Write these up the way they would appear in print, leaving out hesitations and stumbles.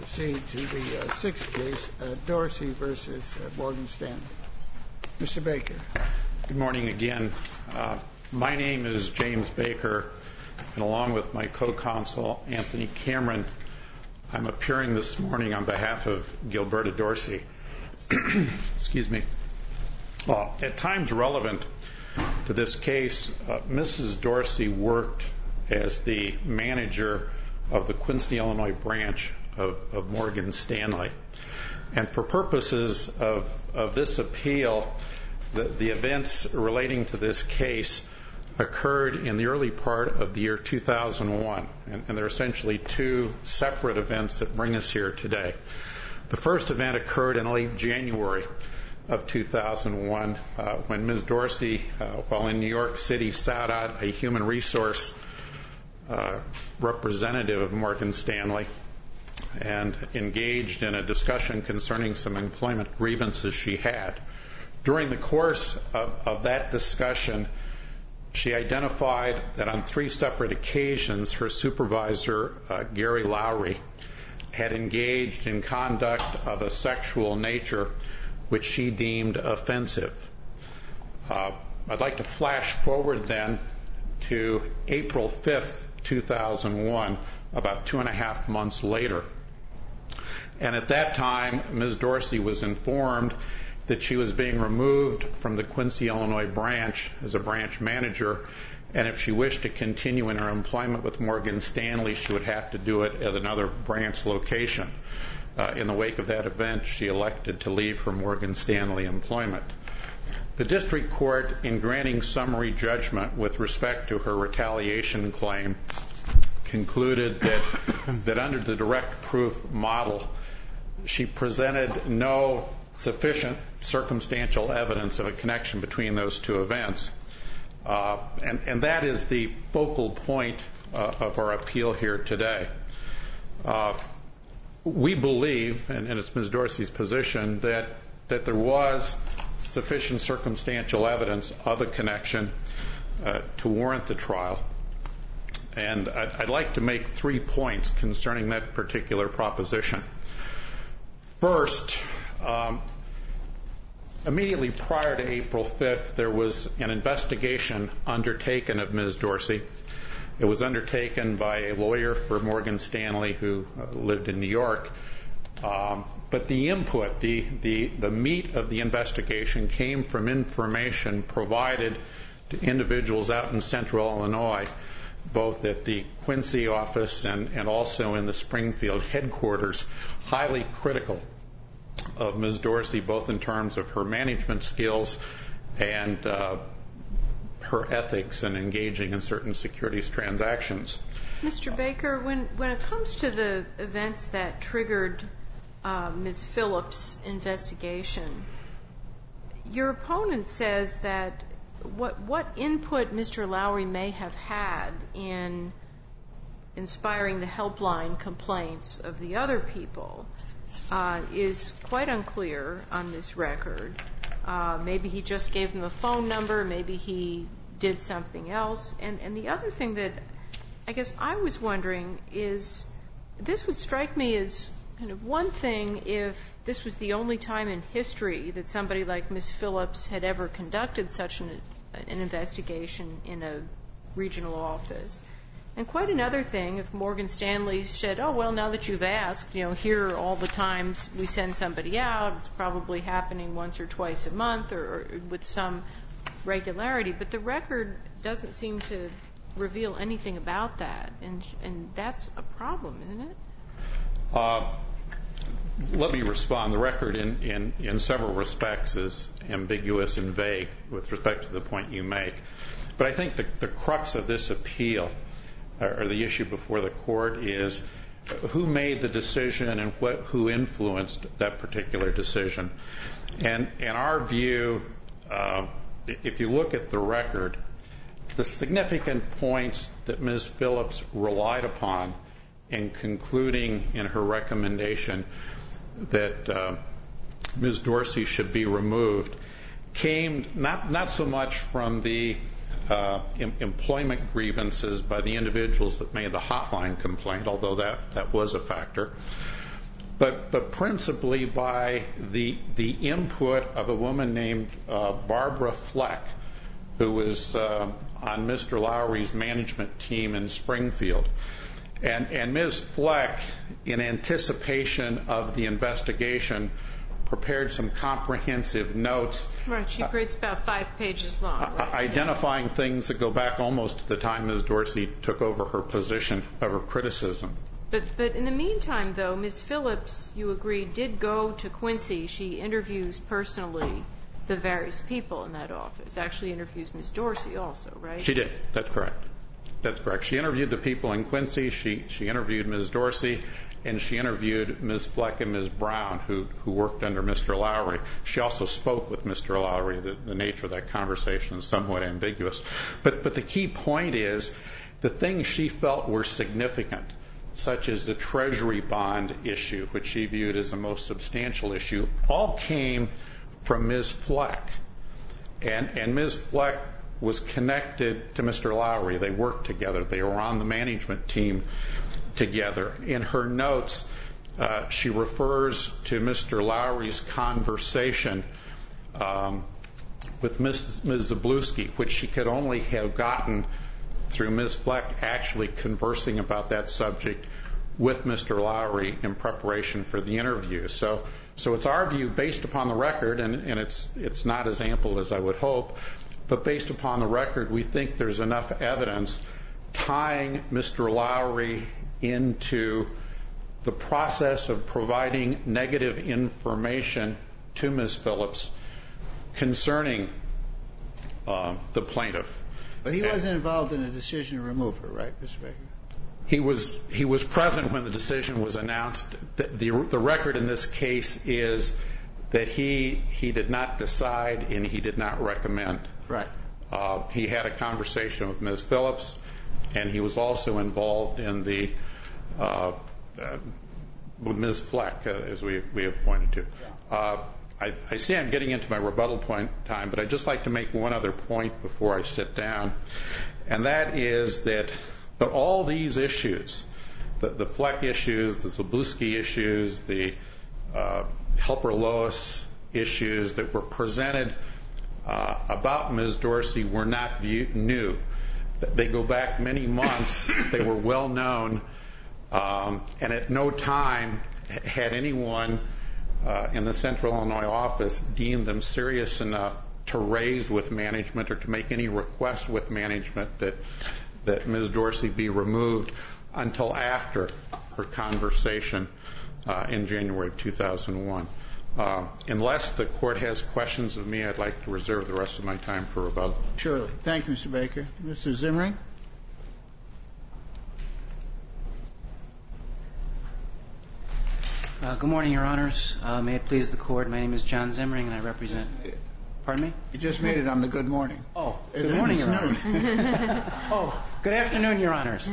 proceed to the sixth case, Dorsey versus Morgan Stanley. Mr. Baker. Good morning again. My name is James Baker, and along with my co-counsel, Anthony Cameron, I'm appearing this morning on behalf of Gilberta Dorsey. Excuse me. At times relevant to this case, Mrs. Dorsey worked as the manager of the Quincy, Illinois branch of Morgan Stanley. And for purposes of this appeal, the events relating to this case occurred in the early part of the year 2001. And there are essentially two separate events that bring us here today. The first event occurred in late January of 2001 when Ms. Dorsey, while in New York City, sought out a human resource representative of Morgan Stanley and engaged in a discussion concerning some employment grievances she had. During the course of that discussion, she identified that on three separate occasions her supervisor, Gary Lowry, had engaged in conduct of a sexual nature which she deemed offensive. I'd like to flash forward then to April 5th, 2001, about 2.5 months later. And at that time, Ms. Dorsey was informed that she was being removed from the Quincy, Illinois branch as a branch manager, and if she wished to continue in her employment with Morgan Stanley, she would have to do it at another branch location. In the wake of that event, she elected to leave her Morgan Stanley employment. The district court, in granting summary judgment with respect to her retaliation claim, concluded that under the direct proof model, she presented no sufficient circumstantial evidence of a connection between those two events. And that is the focal point of our appeal here today. We believe, and it's Ms. Dorsey's position, that there was sufficient circumstantial evidence of a connection to warrant the trial. And I'd like to make 3 points concerning that particular proposition. First, immediately prior to April 5th, there was an investigation undertaken of Ms. Dorsey. It was undertaken by a lawyer for Morgan Stanley who lived in New York. But the input, the meat of the investigation came from information provided to individuals out in central Illinois, both at the Quincy office and also in the Springfield headquarters, highly critical of Ms. Dorsey, both in terms of her management skills and her ethics in engaging in certain securities transactions. Mr. Baker, when it comes to the events that triggered Ms. Phillips' investigation, your opponent says that what input Mr. Lowry may have had in inspiring the helpline complaints of the other people is quite unclear on this record. Maybe he just gave them a phone number, maybe he did something else. And the other thing that I guess I was wondering is, this would strike me as kind of one thing if this was the only time in history that somebody like Ms. Phillips had ever conducted such an investigation in a regional office. And quite another thing if Morgan Stanley said, oh, well, now that you've asked, here are all the times we send somebody out. It's probably happening once or twice a month or with some regularity. But the record doesn't seem to reveal anything about that. And that's a problem, isn't it? Let me respond. The record in several respects is ambiguous and vague with respect to the point you make. But I think the crux of this appeal, or the issue before the court, is who made the decision and who influenced that particular decision. And in our view, if you look at the record, the significant points that Ms. Phillips relied upon in concluding in her recommendation that Ms. Dorsey should be removed came not so much from the employment grievances by the individuals that made the hotline complaint, although that was a factor, but principally by the input of a woman named Barbara Fleck, who was on Mr. Lowry's management team in Springfield. And Ms. Fleck, in anticipation of the investigation, prepared some comprehensive notes. Right, she creates about 5 pages long. Right? Identifying things that go back almost to the time Ms. Dorsey took over her position of her criticism. But in the meantime, though, Ms. Phillips, you agree, did go to Quincy. She interviews personally the various people in that office. Actually interviews Ms. Dorsey also, right? She did. That's correct. That's correct. She interviewed the people in Quincy. She interviewed Ms. Dorsey, and she interviewed Ms. Fleck and Ms. Brown, who worked under Mr. Lowry. She also spoke with Mr. Lowry. The nature of that conversation is somewhat ambiguous. But the key point is the things she felt were significant, such as the Treasury bond issue, which she viewed as the most substantial issue, all came from Ms. Fleck. And Ms. Fleck was connected to Mr. Lowry. They worked together. They were on the management team together. In her notes, she refers to Mr. Lowry's conversation with Ms. Zabluski, which she could only have gotten through Ms. Fleck actually conversing about that subject with Mr. Lowry in preparation for the interview. So it's our view, based upon the record, and it's not as ample as I would hope, but based upon the record, we think there's enough evidence tying Mr. Lowry into the process of providing negative information to Ms. Phillips concerning the plaintiff. But he wasn't involved in the decision to remove her, right, Mr. Baker? He was present when the decision was announced. The record in this case is that he did not decide and he did not recommend. Right. He had a conversation with Ms. Phillips, and he was also involved in the with Ms. Fleck, as we have pointed to. I see I'm getting into my rebuttal point time, but I'd just like to make one other point before I sit down, and that is that all these issues, the Fleck issues, the Zabluski issues, the Helper Lois issues that were presented about Ms. Dorsey were not new. They go back many months. They were well known, and at no time had anyone in the Central Illinois office deemed them serious enough to raise with management or to make any request with management that Ms. Dorsey be removed until after her conversation in January of 2001. Unless the court has questions of me, I'd like to reserve the rest of my time for rebuttal. Surely. Thank you, Mr. Baker. Mr. Zimring? Good morning, Your Honors. May it please the Court, my name is John Zimring, and I represent... Pardon me? You just made it on the good morning. Oh, good morning, Your Honors. Oh, good afternoon, Your Honors.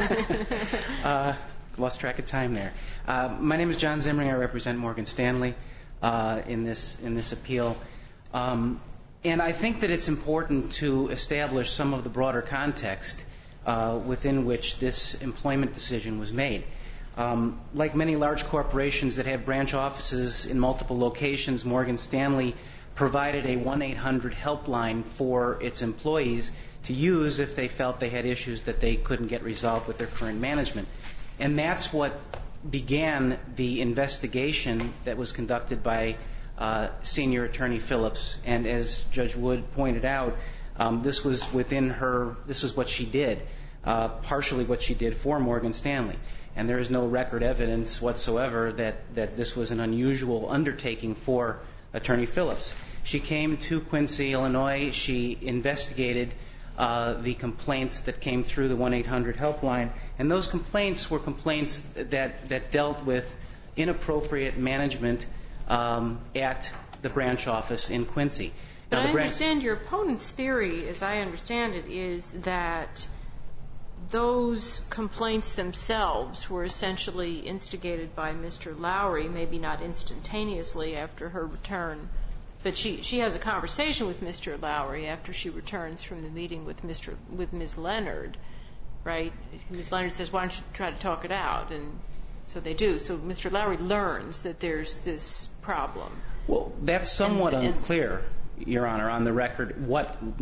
Lost track of time there. My name is John Zimring. I represent Morgan Stanley in this appeal. And I think that it's important to establish some of the broader context within which this employment decision was made. Like many large corporations that have branch offices in multiple locations, Morgan Stanley provided a 1-800 helpline for its employees to use if they felt they had issues that they couldn't get resolved with their current management. And that's what began the investigation that was conducted by Senior Attorney Phillips. And as Judge Wood pointed out, this was what she did, partially what she did for Morgan Stanley. And there is no record evidence whatsoever that this was an unusual undertaking for Attorney Phillips. She came to Quincy, Illinois. She investigated the complaints that came through the 1-800 helpline. And those complaints were complaints that dealt with inappropriate management at the branch office in Quincy. But I understand your opponent's theory, as I understand it, is that those complaints themselves were essentially instigated by Mr. Lowry, maybe not instantaneously after her return, but she has a conversation with Mr. Lowry after she returns from the meeting with Ms. Leonard, right? Ms. Leonard says, why don't you try to talk it out? So they do. So Mr. Lowry learns that there's this problem. Well, that's somewhat unclear, Your Honor, on the record, what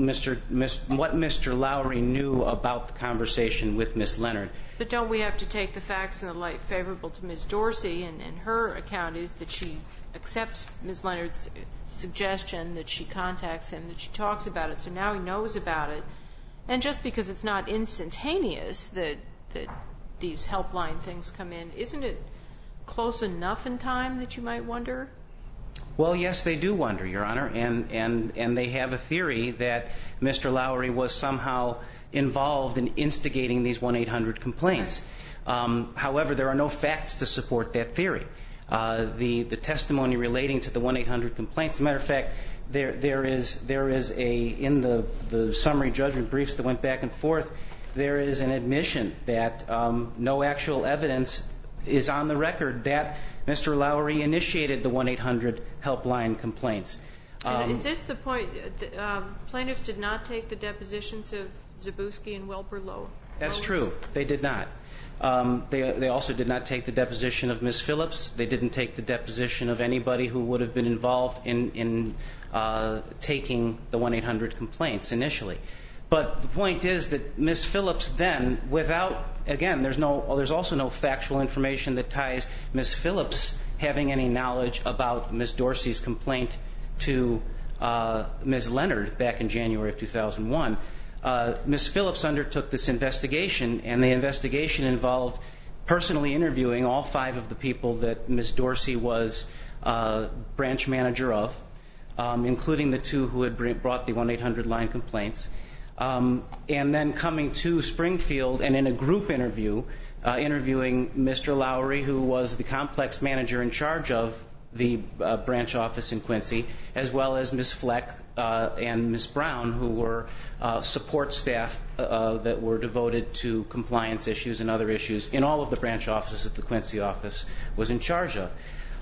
Mr. Lowry knew about the conversation with Ms. Leonard. But don't we have to take the facts in the light favorable to Ms. Dorsey? And her account is that she accepts Ms. Leonard's suggestion, that she contacts him, that she talks about it. So now he knows about it. And just because it's not instantaneous that these helpline things come in, isn't it close enough in time that you might wonder? Well, yes, they do wonder, Your Honor, and they have a theory that Mr. Lowry was somehow involved in instigating these 1-800 complaints. Right. However, there are no facts to support that theory. The testimony relating to the 1-800 complaints, as a matter of fact, there is in the summary judgment briefs that went back and forth, there is an admission that no actual evidence is on the record that Mr. Lowry initiated the 1-800 helpline complaints. Is this the point? Plaintiffs did not take the depositions of Zabusky and Welper-Lowe? That's true. They did not. They also did not take the deposition of Ms. Phillips. They didn't take the deposition of anybody who would have been involved in taking the 1-800 complaints initially. But the point is that Ms. Phillips then, without, again, there's also no factual information that ties Ms. Phillips having any knowledge about Ms. Dorsey's complaint to Ms. Leonard back in January of 2001. Ms. Phillips undertook this investigation, and the investigation involved personally interviewing all 5 of the people that Ms. Dorsey was branch manager of, including the 2 who had brought the 1-800 line complaints. And then coming to Springfield and in a group interview, interviewing Mr. Lowry, who was the complex manager in charge of the branch office in Quincy, as well as Ms. Fleck and Ms. Brown, who were support staff that were devoted to compliance issues and other issues in all of the branch offices that the Quincy office was in charge of.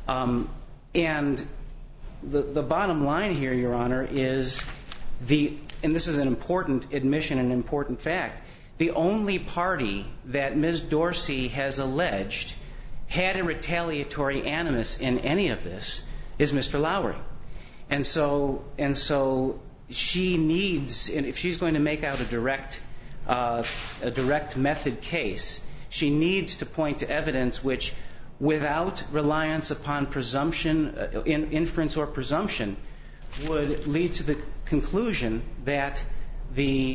And the bottom line here, Your Honor, is and this is an important admission and an important fact, the only party that Ms. Dorsey has alleged had a retaliatory animus in any of this is Mr. Lowry. And so she needs, and if she's going to make out a direct method case, she needs to point to evidence which, without reliance upon presumption, inference or presumption, would lead to the conclusion that the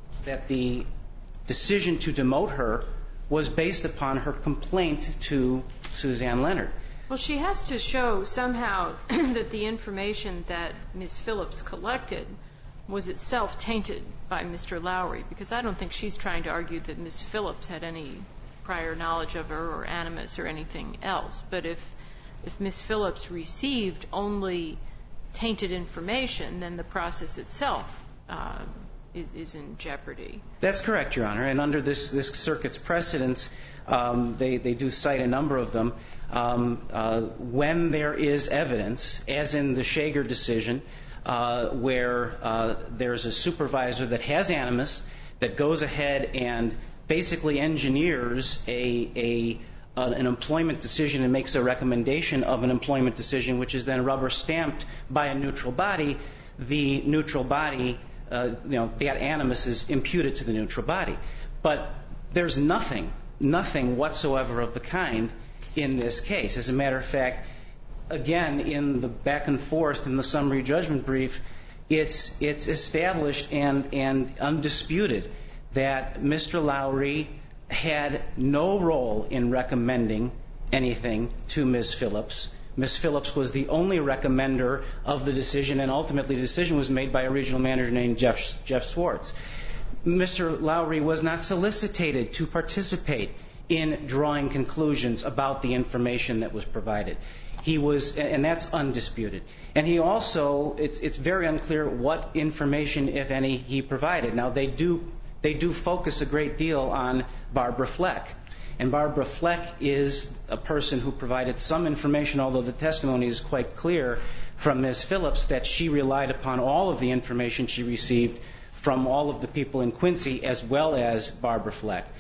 decision to demote her was based upon her complaint to Suzanne Leonard. Well, she has to show somehow that the information that Ms. Phillips collected was itself tainted by Mr. Lowry, because I don't think she's trying to argue that Ms. Phillips had any prior knowledge of her or animus or anything else. But if Ms. Phillips received only tainted information, then the process itself is in jeopardy. That's correct, Your Honor. And under this circuit's precedents, they do cite a number of them. When there is evidence, as in the Shager decision, where there's a supervisor that has animus, that goes ahead and basically engineers an employment decision and makes a recommendation of an employment decision, which is then rubber stamped by a neutral body, the neutral body, that animus is imputed to the neutral body. But there's nothing whatsoever of the kind in this case. As a matter of fact, again, in the back and forth in the summary judgment brief, it's established and undisputed that Mr. Lowry had no role in recommending anything to Ms. Phillips. Ms. Phillips was the only recommender of the decision, and ultimately the decision was made by a regional manager named Jeff Swartz. Mr. Lowry was not solicited to participate in drawing conclusions about the information that was provided. He was, and that's undisputed. And he also, it's very unclear what information, if any, he provided. Now, they do focus a great deal on Barbara Fleck. And Barbara Fleck is a person who provided some information, although the testimony is quite clear from Ms. Phillips that she relied upon all of the information she received from all of the people in Quincy, as well as Barbara Fleck.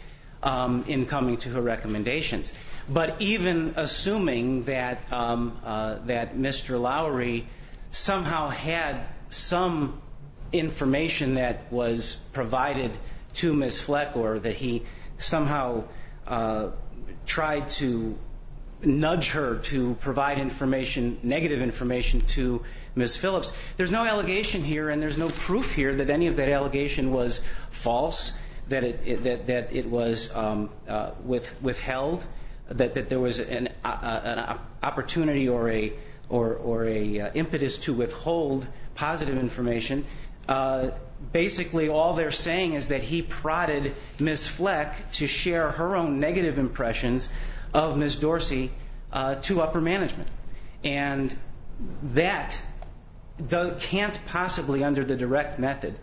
in coming to her recommendations. But even assuming that that Mr. Lowry somehow had some information that was provided to Ms. Fleck, or that he somehow tried to nudge her to provide information, negative information, to Ms. Phillips, there's no allegation here, and there's no proof here that any of that allegation was false, that it was withheld, that there was an opportunity or a impetus to withhold positive information. Basically, all they're saying is that he prodded Ms. Fleck to share her own negative impressions of Ms. Dorsey to upper management. And that can't possibly, under the direct method,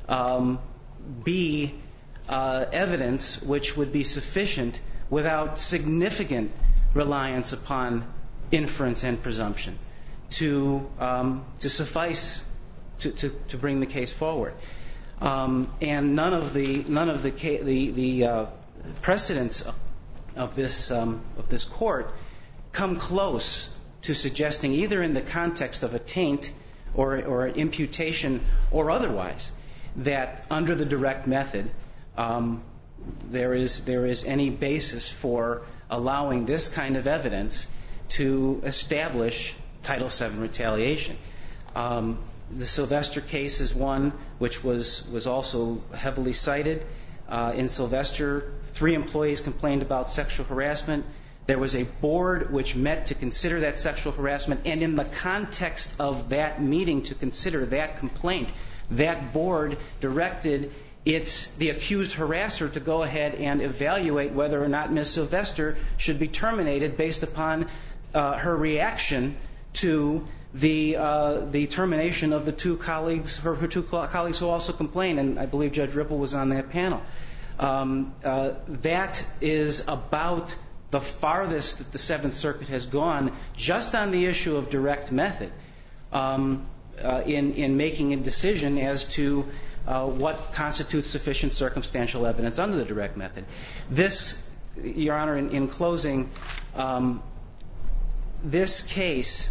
be evidence which would be sufficient without significant reliance upon inference and presumption to suffice to bring the case forward. And none of the precedents of this court come close to suggesting, either in the context of a taint or an imputation or otherwise, that under the direct method there is any basis for allowing this kind of evidence to establish Title VII retaliation. The Sylvester case is one which was also heavily cited. In Sylvester, 3 employees complained about sexual harassment. There was a board which met to consider that sexual harassment, and in the context of that meeting to consider that complaint, that board directed the accused harasser to go ahead and evaluate whether or not Ms. Sylvester should be terminated based upon her reaction to the termination of her two colleagues who also complained, and I believe Judge Ripple was on that panel. That is about the farthest that the Seventh Circuit has gone just on the issue of direct method in making a decision as to what constitutes sufficient circumstantial evidence under the direct method. This, Your Honor, in closing, this case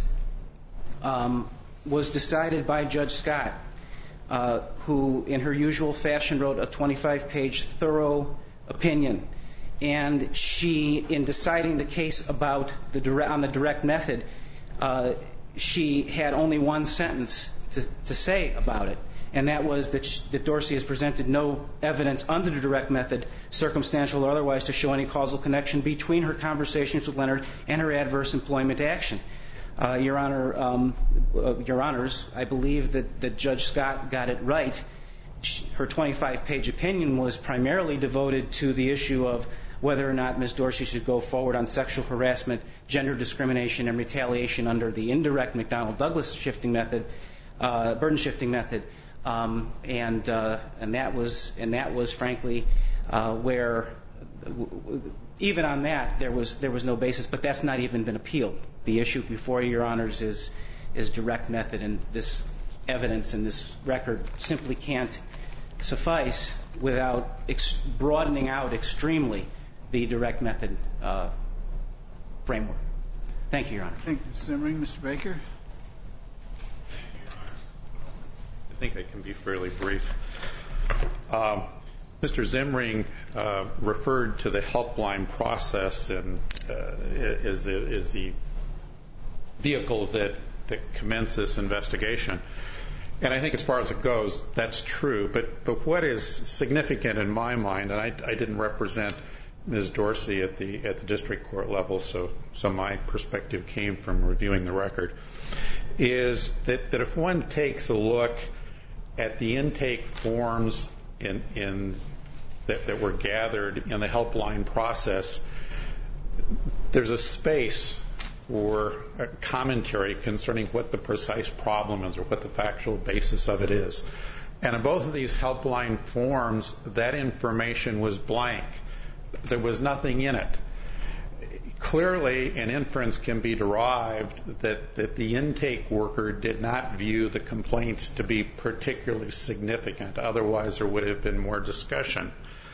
was decided by Judge Scott, who in her usual fashion wrote a 25-page thorough opinion. And she, in deciding the case on the direct method, she had only one sentence to say about it, and that was that Dorsey has presented no evidence under the direct method, circumstantial or otherwise, to show any causal connection between her conversations with Leonard and her adverse employment action. Your Honor, Your Honors, I believe that Judge Scott got it right. Her 25-page opinion was primarily devoted to the issue of whether or not Ms. Dorsey should go forward on sexual harassment, gender discrimination, and retaliation under the indirect McDonnell-Douglas shifting method, burden shifting method, and that was frankly where even on that there was no basis. But that's not even been appealed. The issue before Your Honors is direct method, and this evidence and this record simply can't suffice without broadening out extremely the direct method framework. Thank you, Your Honor. Thank you, Mr. Zimring. Mr. Baker? I think I can be fairly brief. Mr. Zimring referred to the helpline process and as the vehicle that commenced this investigation. And I think as far as it goes, that's true. But what is significant in my mind, and I didn't represent Ms. Dorsey at the district court level, so my perspective came from reviewing the record, is that if one takes a look at the intake forms that were gathered in the helpline process, there's a space for a commentary concerning what the precise problem is or what the factual basis of it is. And in both of these helpline forms, that information was blank. There was nothing in it. Clearly, an inference can be derived that the intake worker did not view the complaints to be particularly significant. Otherwise, there would have been more discussion.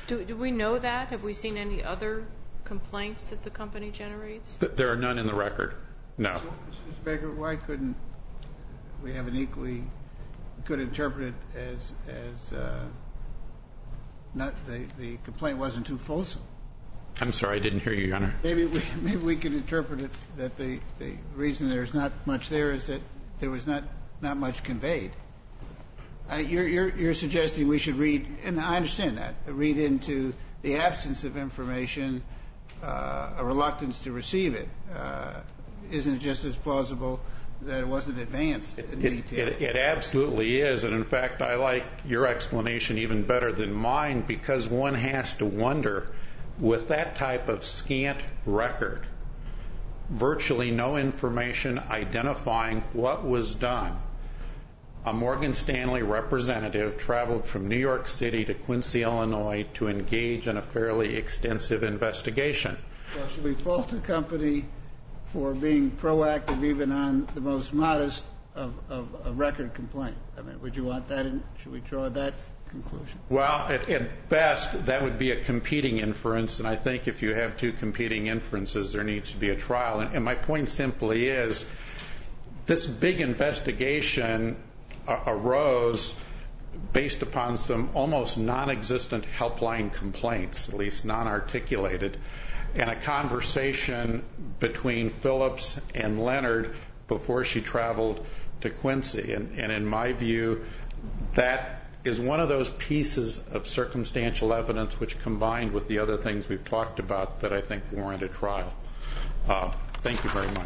Do we know that? Have we seen any other complaints that the company generates? There are none in the record, no. So, Mr. Baker, why couldn't we have an equally could interpret it as not the complaint wasn't too fulsome? I'm sorry, I didn't hear you, Your Honor. Maybe we can interpret it that the reason there's not much there is that there was not much conveyed. You're suggesting we should read, and I understand that, read into the absence of information a reluctance to receive it. Isn't it just as plausible that it wasn't advanced in detail? It absolutely is, and in fact, I like your explanation even better than mine, because one has to wonder, with that type of scant record, virtually no information identifying what was done, a Morgan Stanley representative traveled from New York City to Quincy, Illinois to engage in a fairly extensive investigation. Well, should we fault the company for being proactive even on the most modest of a record complaint? I mean, would you want that in? Should we draw that conclusion? Well, at best, that would be a competing inference, and I think if you have two competing inferences, there needs to be a trial. And my point simply is, this big investigation arose based upon some almost non-existent helpline complaints, at least non-articulated, and a conversation between Phillips and Leonard before she traveled to Quincy. And in my view, that is one of those pieces of circumstantial evidence which, combined with the other things we've talked about, that I think warrant a trial. Thank you very much.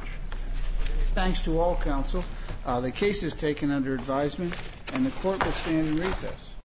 Thanks to all counsel. The case is taken under advisement, and the court will stand in recess.